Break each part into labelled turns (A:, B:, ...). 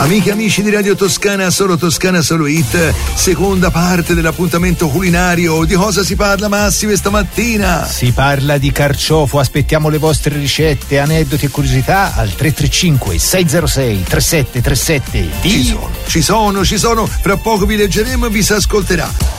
A: Amiche e amici di Radio Toscana, solo hit, seconda parte dell'appuntamento culinario. Di cosa si parla, Massimo, stamattina?
B: Si parla di carciofo, aspettiamo le vostre ricette, aneddoti e curiosità al 335 606 3737.
A: Ci sono, fra poco vi leggeremo e vi si ascolterà.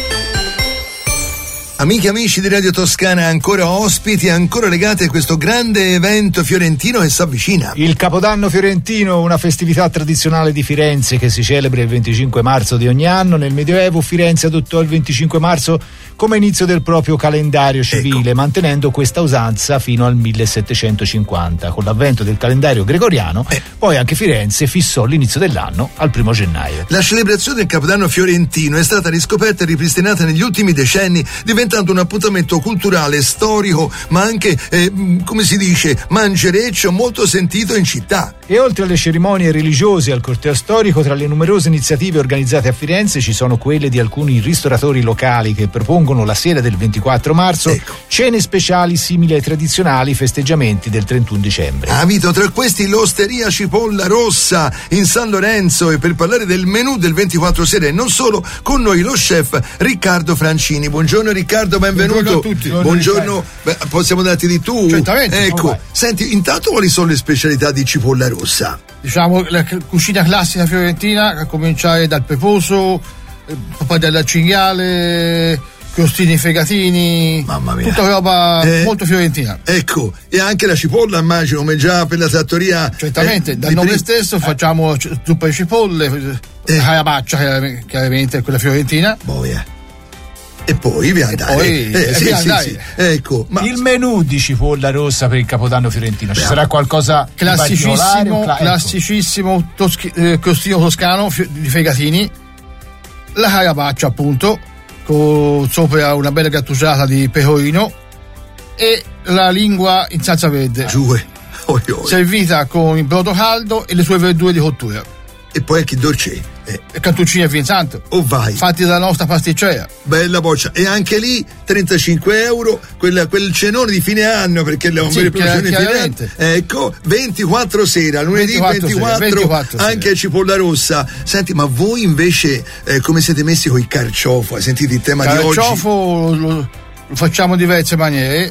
A: Amiche e amici di Radio Toscana, ancora ospiti, ancora legati a questo grande evento fiorentino che si avvicina.
B: Il Capodanno fiorentino, una festività tradizionale di Firenze che si celebra il 25 marzo di ogni anno. Nel Medioevo Firenze adottò il 25 marzo come inizio del proprio calendario civile, mantenendo questa usanza fino al 1750. Con l'avvento del calendario gregoriano, poi anche Firenze fissò l'inizio dell'anno al 1 gennaio.
A: La celebrazione del Capodanno fiorentino è stata riscoperta e ripristinata negli ultimi decenni, diventando un appuntamento culturale, storico, ma anche, come si dice, mangereccio molto sentito in città.
B: E oltre alle cerimonie religiose e al corteo storico, tra le numerose iniziative organizzate a Firenze ci sono quelle di alcuni ristoratori locali che propongono la sera del 24 marzo cene speciali simili ai tradizionali festeggiamenti del 31 dicembre.
A: Vito, tra questi l'Osteria Cipolla Rossa in San Lorenzo, e per parlare del menù del 24 sera e non solo, con noi lo chef Riccardo Francini. Buongiorno Riccardo, benvenuto.
C: Buongiorno a tutti.
A: Buongiorno. Possiamo darti di tu?
C: Certamente.
A: Ecco, senti, intanto quali sono le specialità di Cipolla Rossa?
C: Diciamo la cucina classica fiorentina, a cominciare dal peposo, poi dalla cinghiale, crostini, fegatini,
A: mamma mia,
C: tutta roba molto fiorentina.
A: Ecco, e anche la cipolla, immagino, come già per la trattoria.
C: Certamente, dal nome stesso facciamo zuppa di cipolle, carabaccia, chiaramente quella fiorentina.
A: Boia. E poi vi andare. Sì. Ecco,
B: ma il menù di Cipolla Rossa per il Capodanno fiorentino, ci sarà qualcosa
C: classicissimo crostino toscano di fegatini, la carabaccia appunto, con sopra una bella grattugiata di pecorino e la lingua in salsa verde, servita con il brodo caldo e le sue verdure di cottura.
A: E poi che dolce?
C: Cantuccini e vin santo,
A: vai,
C: fatti dalla nostra pasticceria,
A: bella boccia. E anche lì 35 euro quel cenone di fine anno, perché le ecco, 24 sera, lunedì 24 anche a Cipolla Rossa. Senti, ma voi invece come siete messi con il carciofo? Hai sentito il tema di oggi?
C: Il carciofo lo facciamo in diverse maniere.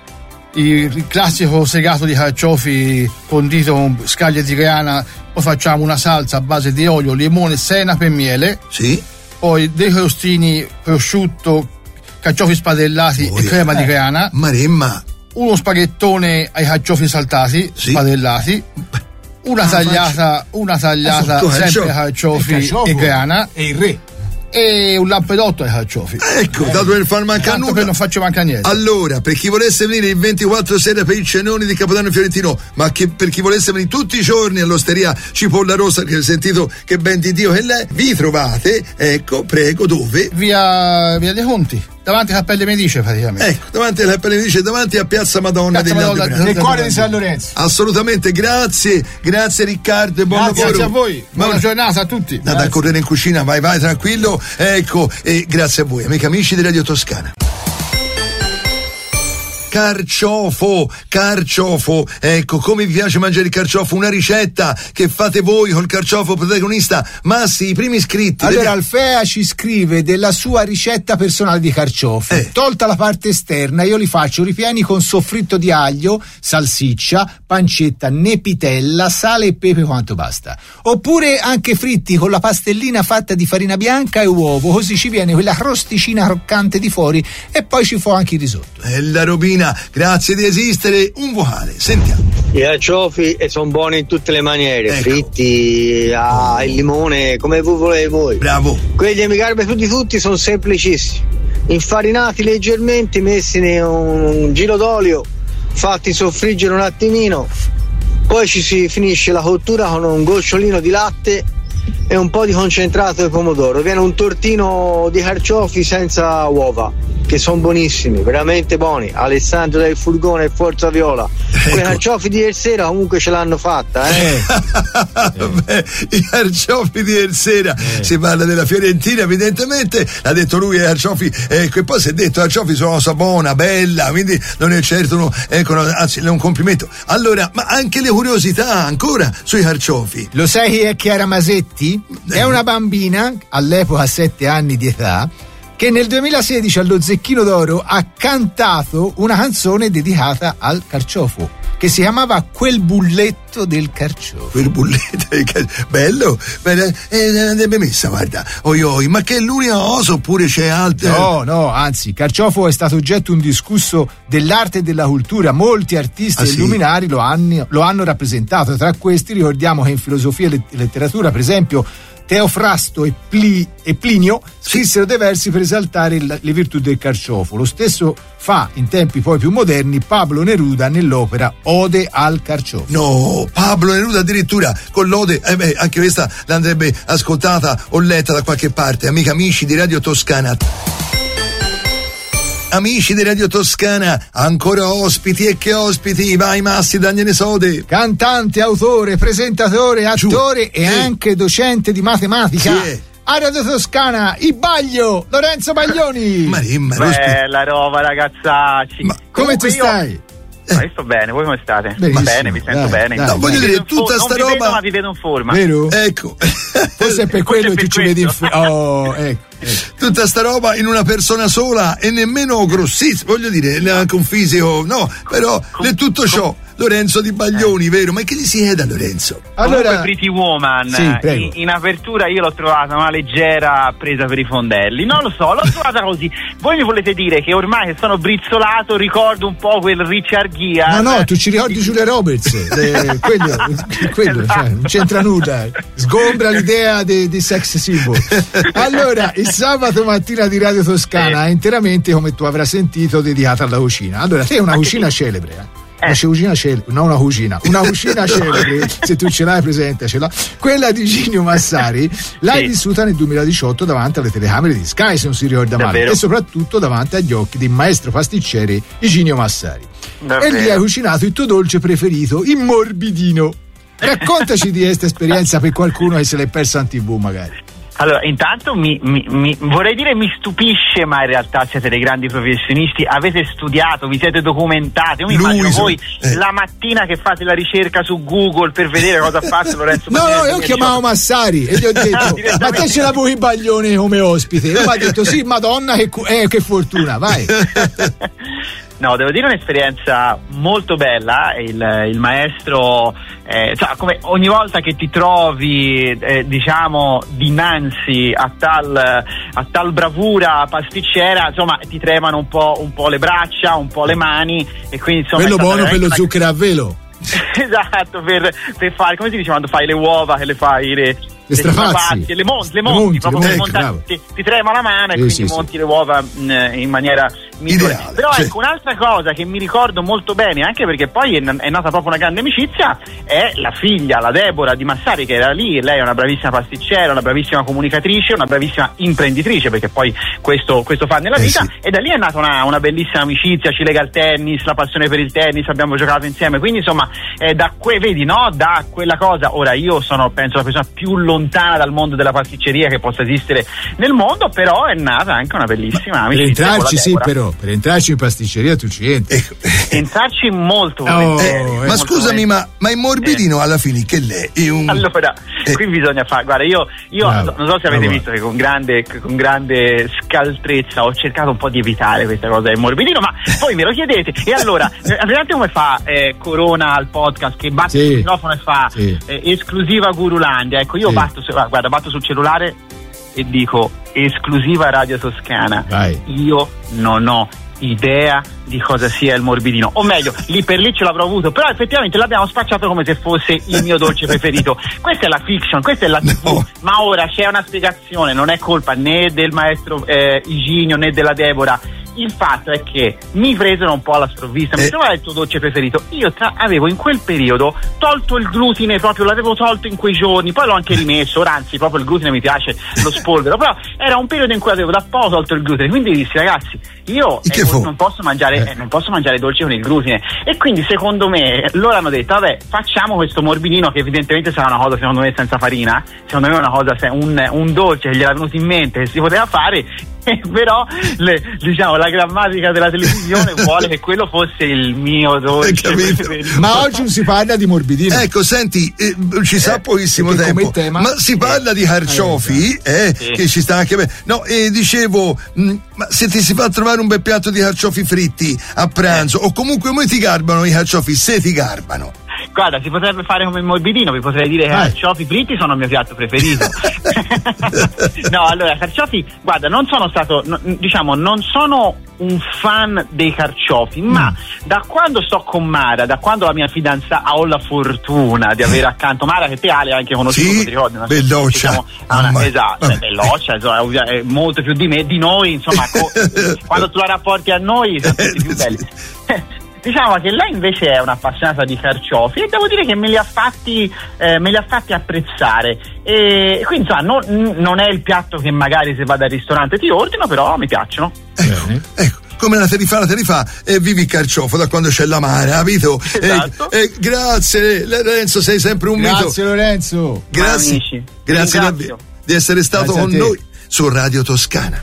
C: Il classico segato di carciofi condito con scaglie di grana, poi facciamo una salsa a base di olio, limone, senape e miele.
A: Sì.
C: Poi dei crostini, prosciutto, carciofi spadellati e crema di grana.
A: Maremma.
C: Uno spaghettone ai carciofi saltati, spadellati. Una tagliata sempre carciofi e grana.
B: E il re.
C: E un lampedotto ai carciofi.
A: Ecco, dato per far mancare nulla,
C: che non faccio mancare niente.
A: Allora, per chi volesse venire il 24 sera per i cenoni di Capodanno fiorentino, ma per chi volesse venire tutti i giorni all'Osteria Cipolla Rossa, che ho sentito che ben di Dio che lei, vi trovate, ecco, prego, dove?
C: Via dei Conti, davanti a Cappelle Medici praticamente.
A: Ecco, davanti a Cappelle Medici, davanti a Piazza Madonna
B: nel cuore di San Lorenzo.
A: Assolutamente, grazie Riccardo e buon lavoro.
C: Grazie a voi, buona giornata a tutti.
A: Da correre in cucina, vai tranquillo. Ecco, e grazie a voi, amiche e amici di Radio Toscana. Carciofo, ecco, come vi piace mangiare il carciofo, una ricetta che fate voi col carciofo protagonista. Massi, i primi iscritti.
B: Allora Alfea ci scrive della sua ricetta personale di carciofi. Tolta la parte esterna, io li faccio ripieni con soffritto di aglio, salsiccia, pancetta, nepitella, sale e pepe quanto basta. Oppure anche fritti con la pastellina fatta di farina bianca e uovo, così ci viene quella crosticina croccante di fuori e poi ci fa anche il risotto.
A: La robina, grazie di esistere. Un vocale, sentiamo.
D: I carciofi sono buoni in tutte le maniere, fritti, il limone, come volete voi.
A: Bravo.
D: Quelli mi garbe tutti sono semplicissimi, infarinati leggermente, messi in un giro d'olio, fatti soffriggere un attimino, poi ci si finisce la cottura con un gocciolino di latte e un po' di concentrato di pomodoro. Viene un tortino di carciofi senza uova. che sono buonissimi, veramente buoni. Alessandro del Furgone e Forza Viola. Ecco. Quei carciofi di ieri sera comunque ce l'hanno fatta,
A: Beh, i carciofi di ieri sera, si parla della Fiorentina, evidentemente, l'ha detto lui, i carciofi, e poi si è detto, i carciofi sono una buona, bella, quindi non è certo anzi è un complimento. Allora, ma anche le curiosità ancora sui carciofi.
B: Lo sai chi era Masetti? È una bambina, all'epoca 7 anni di età, che nel 2016 allo Zecchino d'Oro ha cantato una canzone dedicata al carciofo, che si chiamava Quel bulletto del carciofo.
A: Quel bulletto del carciofo, bello, andrebbe messa, guarda, ma che è l'unica cosa oppure c'è altro?
B: No, anzi, carciofo è stato oggetto indiscusso dell'arte e della cultura, molti artisti e illuminari lo hanno rappresentato, tra questi ricordiamo che in filosofia e letteratura, per esempio, Teofrasto e Plinio scrissero dei versi per esaltare le virtù del carciofo. Lo stesso fa, in tempi poi più moderni, Pablo Neruda nell'opera Ode al carciofo.
A: No, Pablo Neruda addirittura con l'ode, anche questa l'andrebbe ascoltata o letta da qualche parte. Amici di Radio Toscana. Amici di Radio Toscana, ancora ospiti e che ospiti, vai Massi Daniele Sode.
B: Cantante, autore, presentatore, attore e anche docente di matematica. A Radio Toscana, Ibaglio, Lorenzo Baglioni.
E: Bella roba ragazzacci.
B: Ma come ti stai?
E: Ma io sto bene, voi come state?
B: Benissimo,
E: va bene, mi sento bene.
A: No, voglio dire, tutta sta roba.
E: Vedo, ma vi vedo in forma.
B: Vero?
A: Ecco.
B: Forse è per quello che ci vedi in forma. Ecco.
A: Tutta sta roba in una persona sola e nemmeno grossissima, voglio dire, neanche un fisico, no, però è tutto ciò. Lorenzo Di Baglioni, vero? Ma che gli si chiede a Lorenzo?
E: Allora, Pretty Woman,
B: sì,
E: in apertura io l'ho trovata una leggera presa per i fondelli. Non lo so, l'ho trovata così. Voi mi volete dire che ormai che sono brizzolato ricordo un po' quel Richard Gere?
B: No, tu ci ricordi Giulia Roberts. quello
E: Esatto.
B: cioè, non c'entra nulla. Sgombra l'idea di sex symbol. Allora, il sabato mattina di Radio Toscana è interamente, come tu avrai sentito, dedicata alla cucina. Allora, te è una cucina celebre, una cucina celebre, se tu ce l'hai presentacela, quella di Ginio Massari, l'hai vissuta nel 2018 davanti alle telecamere di Sky, se non si ricorda male, e soprattutto davanti agli occhi del maestro pasticcere Iginio Massari. E lì hai cucinato il tuo dolce preferito, il morbidino. Raccontaci di questa esperienza per qualcuno che se l'è persa in TV magari.
E: Allora, intanto vorrei dire mi stupisce, ma in realtà siete dei grandi professionisti, avete studiato, vi siete documentati. Io mi immagino voi la mattina che fate la ricerca su Google per vedere cosa ha fatto Lorenzo.
B: No, io chiamavo Massari e gli ho detto ma te ce l'avevo il Baglione come ospite? E lui mi ha detto sì, madonna che fortuna, vai.
E: No, devo dire un'esperienza molto bella. Il maestro, cioè, come ogni volta che ti trovi, diciamo, dinanzi a tal bravura pasticcera, insomma, ti tremano un po' le braccia, un po' le mani, e quindi insomma.
B: Quello buono per lo zucchero a velo.
E: Esatto, per fare, come si dice quando fai le uova, che le fai le
B: strafazzi,
E: le monti proprio per montare, ti trema la mano e quindi monti le uova in maniera migliore.
A: Ideale,
E: però ecco, un'altra cosa che mi ricordo molto bene, anche perché poi è nata proprio una grande amicizia, è la figlia, la Deborah di Massari, che era lì. Lei è una bravissima pasticcera, una bravissima comunicatrice, una bravissima imprenditrice, perché poi questo fa nella vita, e da lì è nata una bellissima amicizia, ci lega il tennis, la passione per il tennis, abbiamo giocato insieme, quindi insomma da quella cosa. Ora io sono, penso, la persona più lontana dal mondo della pasticceria che possa esistere nel mondo, però è nata anche una bellissima amicizia.
B: Per entrarci in pasticceria tu ci entri.
E: Entrarci molto
A: ma scusami, ma il morbidino alla fine che lei è un...
E: Allora, qui bisogna fare, guarda, io non so se avete visto che con grande scaltrezza ho cercato un po' di evitare questa cosa del morbidino, ma poi me lo chiedete. E allora, vedete come fa Corona al podcast, che batte sul microfono e fa esclusiva Gurulandia. Ecco, io batto sul cellulare e dico esclusiva Radio Toscana.
B: Vai.
E: Io non ho idea di cosa sia il morbidino, o meglio, lì per lì ce l'avrò avuto, però effettivamente l'abbiamo spacciato come se fosse il mio dolce preferito. Questa è la fiction, questa è la TV, ma ora c'è una spiegazione, non è colpa né del maestro Iginio né della Deborah. il fatto è che mi presero un po' alla sprovvista. Mi trovava il tuo dolce preferito. Io avevo in quel periodo tolto il glutine, proprio l'avevo tolto in quei giorni, poi l'ho anche rimesso. Ora anzi, proprio il glutine mi piace, lo spolvero, però era un periodo in cui avevo da poco tolto il glutine, quindi dissi: ragazzi, io non posso mangiare dolci con il glutine. E quindi secondo me loro hanno detto: vabbè, facciamo questo morbidino, che evidentemente sarà una cosa secondo me senza farina, secondo me è una cosa, un dolce che gli era venuto in mente che si poteva fare. Però la grammatica della televisione vuole che quello fosse il mio dolce preferito.
B: Ma oggi non si parla di morbidino.
A: Ecco, senti, ci sa pochissimo tempo, ma si parla di carciofi, che ci sta anche bene. No, dicevo, ma se ti si fa trovare un bel piatto di carciofi fritti a pranzo, o comunque come ti garbano i carciofi, se ti garbano?
E: Guarda, si potrebbe fare come il morbidino, vi potrei dire che i carciofi fritti sono il mio piatto preferito. No, allora, carciofi, guarda, non sono un fan dei carciofi, ma da quando sto con Mara, da quando la mia fidanzata, ho la fortuna di avere accanto Mara, che te Ale hai anche conosciuto,
A: sì,
E: ti ricordi?
A: Belloccia.
E: Esatto, belloccia, è molto più di noi, insomma, quando tu la rapporti a noi sono tutti più belli. Diciamo che lei invece è un'appassionata di carciofi e devo dire che me li ha fatti apprezzare, e quindi insomma non è il piatto che magari se vado al ristorante ti ordino, però mi piacciono.
A: Ecco. Come la terifà vivi il carciofo da quando c'è la Mara, capito?
E: Esatto.
A: Grazie Lorenzo, sei sempre un mito.
B: Grazie Lorenzo.
A: Grazie di essere stato con noi su Radio Toscana.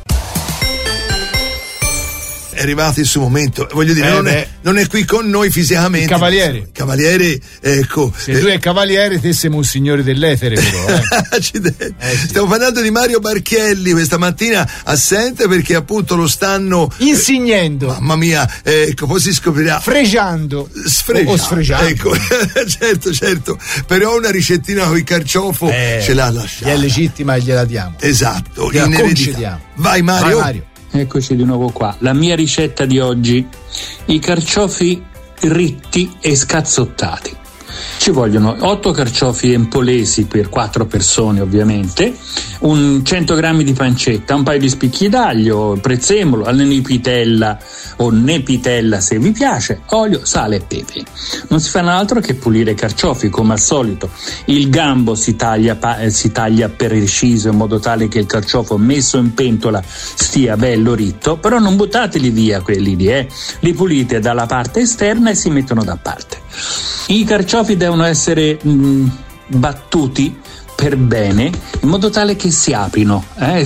A: È arrivato il suo momento, voglio dire, non è qui con noi fisicamente. Cavaliere, ecco.
B: Se tu è cavaliere, te sei un signore dell'etere, però.
A: Stiamo parlando di Mario Barchielli, questa mattina assente perché appunto lo stanno
B: insignendo.
A: Mamma mia, ecco, poi si scoprirà.
B: Sfregiando.
A: Ecco, certo. Però una ricettina con il carciofo ce l'ha lasciata.
B: È legittima e gliela diamo.
A: Esatto,
B: gliela concediamo.
A: Vai Mario.
F: Eccoci di nuovo qua. La mia ricetta di oggi: i carciofi ritti e scazzottati. Ci vogliono 8 carciofi empolesi per 4 persone, ovviamente, 100 grammi di pancetta, un paio di spicchi d'aglio, prezzemolo, nenipitella o nepitella se vi piace, olio, sale e pepe. Non si fa altro che pulire i carciofi come al solito. Il gambo si taglia preciso in modo tale che il carciofo messo in pentola stia bello ritto, però non buttateli via quelli lì, li pulite dalla parte esterna e si mettono da parte. I carciofi devono essere battuti per bene, in modo tale che si aprano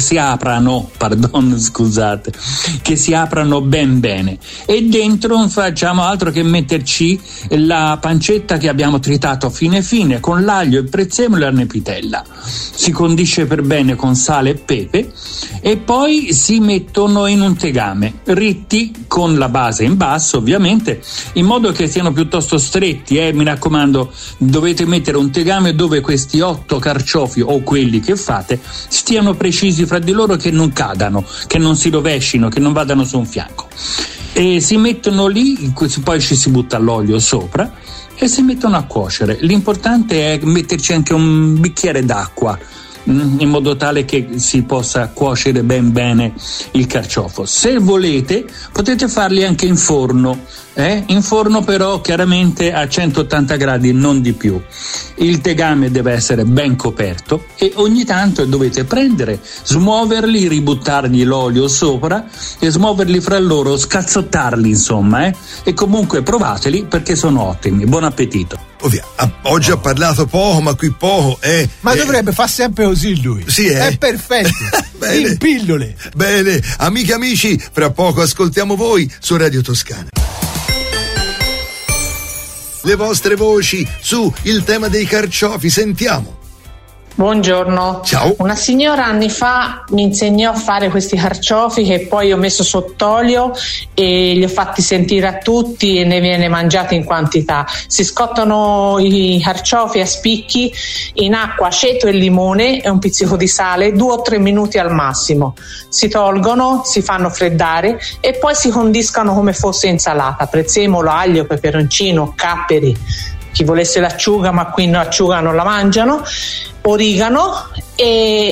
F: ben bene, e dentro non facciamo altro che metterci la pancetta che abbiamo tritato fine con l'aglio, il prezzemolo e la nepitella. Si condisce per bene con sale e pepe e poi si mettono in un tegame, ritti con la base in basso ovviamente, in modo che siano piuttosto stretti, mi raccomando, dovete mettere un tegame dove questi 8 carciofi o quelli che fate stiano precisi fra di loro, che non cadano, che non si rovescino, che non vadano su un fianco, e si mettono lì, poi ci si butta l'olio sopra e si mettono a cuocere. L'importante è metterci anche un bicchiere d'acqua in modo tale che si possa cuocere ben bene il carciofo. Se volete potete farli anche in forno, in forno però chiaramente a 180 gradi, non di più. Il tegame deve essere ben coperto e ogni tanto dovete prendere, smuoverli, ributtargli l'olio sopra e smuoverli fra loro, scazzottarli insomma, e comunque provateli perché sono ottimi. Buon appetito.
A: Oggi ha parlato poco, ma qui poco
B: ma dovrebbe fare sempre così lui.
A: Sì,
B: è perfetto. In pillole.
A: Bene, amiche e amici, fra poco ascoltiamo voi su Radio Toscana. Le vostre voci su il tema dei carciofi, sentiamo.
G: Buongiorno.
A: Ciao.
G: Una signora anni fa mi insegnò a fare questi carciofi che poi ho messo sott'olio e li ho fatti sentire a tutti e ne viene mangiato in quantità. Si scottano i carciofi a spicchi in acqua, aceto e limone e un pizzico di sale, 2 o 3 minuti al massimo. Si tolgono, si fanno freddare e poi si condiscano come fosse insalata: prezzemolo, aglio, peperoncino, capperi. Chi volesse l'acciuga, ma qui l'acciuga non la mangiano, origano, e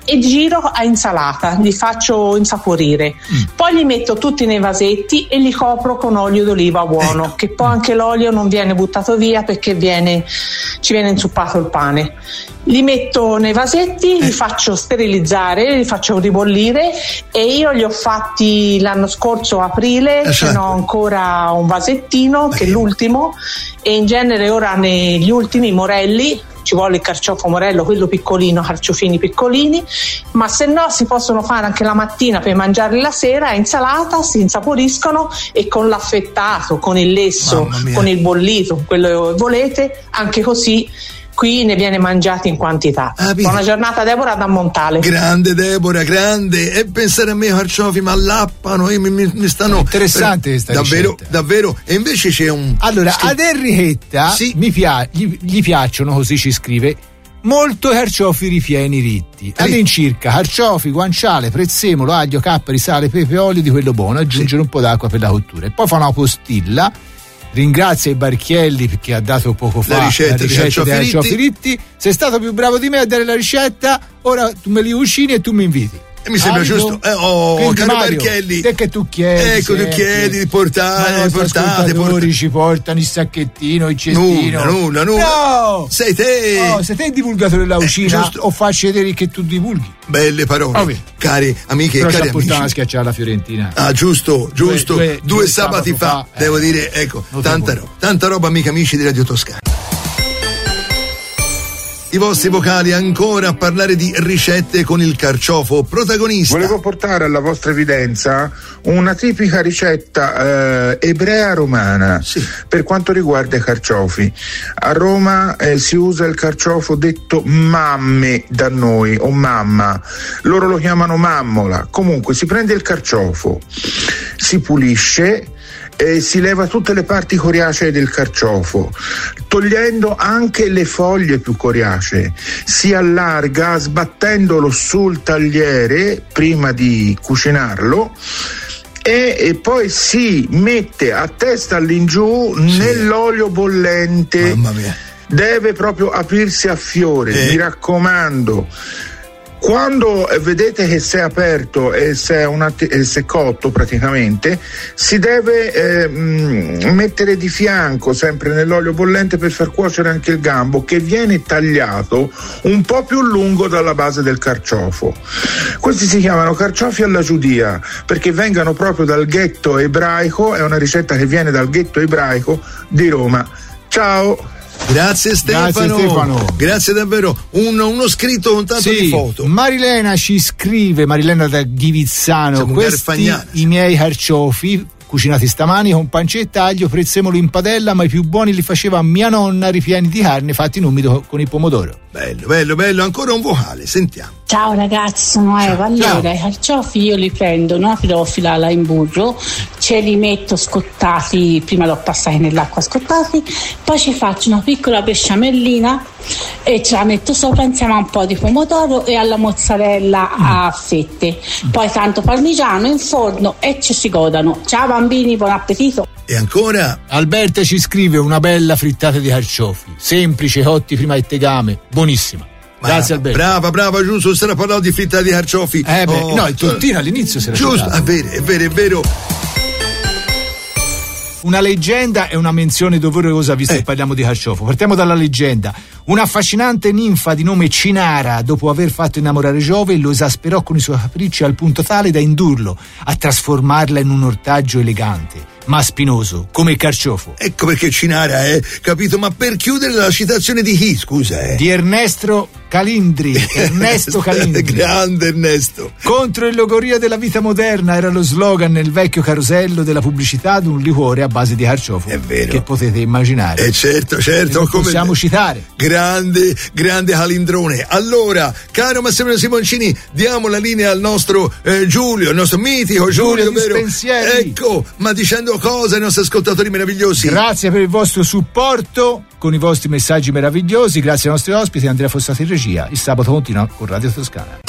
G: e giro a insalata, li faccio insaporire. Poi li metto tutti nei vasetti e li copro con olio d'oliva buono, che poi anche l'olio non viene buttato via perché ci viene inzuppato il pane. Li metto nei vasetti, li faccio sterilizzare, li faccio ribollire, e io li ho fatti l'anno scorso aprile, ce n'ho ancora un vasettino che è l'ultimo, e in genere ora negli ultimi morelli ci vuole il carciofo morello, quello piccolino, carciofini piccolini, ma se no si possono fare anche la mattina per mangiarli la sera, insalata, si insaporiscono, e con l'affettato, con il lesso, con il bollito, quello che volete, anche così qui ne viene mangiato in quantità. Buona giornata, Deborah da Montale.
A: Grande Deborah, grande. E pensare a me, carciofi mi allappano, mi stanno
B: interessante questa
A: davvero
B: ricetta.
A: Davvero. E invece c'è un
B: ad Enrichetta gli piacciono, così ci scrive, molto carciofi ripieni ritti, all'incirca carciofi, guanciale, prezzemolo, aglio, capperi, sale, pepe, olio di quello buono, aggiungere un po' d'acqua per la cottura, e poi fa una postilla. Ringrazia i Barchielli perché ha dato poco fa la ricetta dei carciofi ritti. Sei stato più bravo di me a dare la ricetta, ora tu me li cucini e tu mi inviti.
A: E mi sembra giusto. Caro
B: Mario,
A: Barchielli,
B: te che tu chiedi,
A: tu chiedi di portate,
B: ci portano il sacchettino, il cestino.
A: Nulla.
B: No!
A: Sei te
B: il divulgatore della cucina, o facci vedere che tu divulghi.
A: Belle parole, cari amiche e cari amici.
B: Portava a schiacciare la Fiorentina.
A: Giusto. Due sabati fa, devo dire, ecco, tanta roba, amiche e amici di Radio Toscana. I vostri vocali ancora a parlare di ricette con il carciofo protagonista.
H: Volevo portare alla vostra evidenza una tipica ricetta ebrea romana per quanto riguarda i carciofi. A Roma si usa il carciofo detto mamme da noi, o mamma, loro lo chiamano mammola. Comunque si prende il carciofo, si pulisce e si leva tutte le parti coriacee del carciofo, togliendo anche le foglie più coriacee. Si allarga sbattendolo sul tagliere prima di cucinarlo, e poi si mette a testa all'ingiù nell'olio bollente.
A: Mamma mia.
H: Deve proprio aprirsi a fiore, mi raccomando. Quando vedete che si è aperto e si è cotto praticamente, si deve mettere di fianco sempre nell'olio bollente per far cuocere anche il gambo, che viene tagliato un po' più lungo dalla base del carciofo. Questi si chiamano carciofi alla giudia perché vengono proprio dal ghetto ebraico, è una ricetta che viene dal ghetto ebraico di Roma. Ciao!
A: Grazie Stefano. Grazie davvero. Uno scritto con tanto di foto.
B: Marilena ci scrive, Marilena da Ghivizzano, questi i miei carciofi cucinati stamani con pancetta, aglio, prezzemolo in padella, ma i più buoni li faceva mia nonna, ripieni di carne fatti in umido con il pomodoro.
A: Bello, ancora un vocale, sentiamo.
I: Ciao ragazzi, sono Eva. Allora, i carciofi io li prendo una filofila in burro, ce li metto scottati, prima l'ho passati nell'acqua scottati, poi ci faccio una piccola besciamellina e ce la metto sopra insieme a un po' di pomodoro e alla mozzarella a fette, poi tanto parmigiano in forno e ci si godano. Ciao bambini, buon appetito.
A: E ancora
B: Alberta ci scrive una bella frittata di carciofi, semplice, cotti prima del tegame, buonissima. Grazie Alberto.
A: Brava, giusto, sarà parlato di frittata di carciofi.
B: No, il tortino all'inizio si era
A: giusto, è vero.
B: Una leggenda e una menzione doverosa visto che parliamo di carciofo. Partiamo dalla leggenda. Una affascinante ninfa di nome Cinara, dopo aver fatto innamorare Giove, lo esasperò con i suoi capricci al punto tale da indurlo a trasformarla in un ortaggio elegante ma spinoso, come il carciofo.
A: Ecco perché Cinara, capito? Ma per chiudere la citazione di chi, scusa?
B: Di Ernesto Calindri.
A: Grande Ernesto.
B: Contro il logoria della vita moderna era lo slogan nel vecchio carosello della pubblicità di un liquore a base di carciofo.
A: È vero.
B: Che potete immaginare.
A: Certo.
B: Come possiamo citare.
A: Grande Calindrone. Allora, caro Massimiliano Simoncini, diamo la linea al nostro Giulio, il nostro mitico Giulio, vero? Ecco, ma dicendo cosa ai nostri ascoltatori meravigliosi.
B: Grazie per il vostro supporto con i vostri messaggi meravigliosi, grazie ai nostri ospiti, Andrea Fossati in regia. Il sabato continua con Radio Toscana.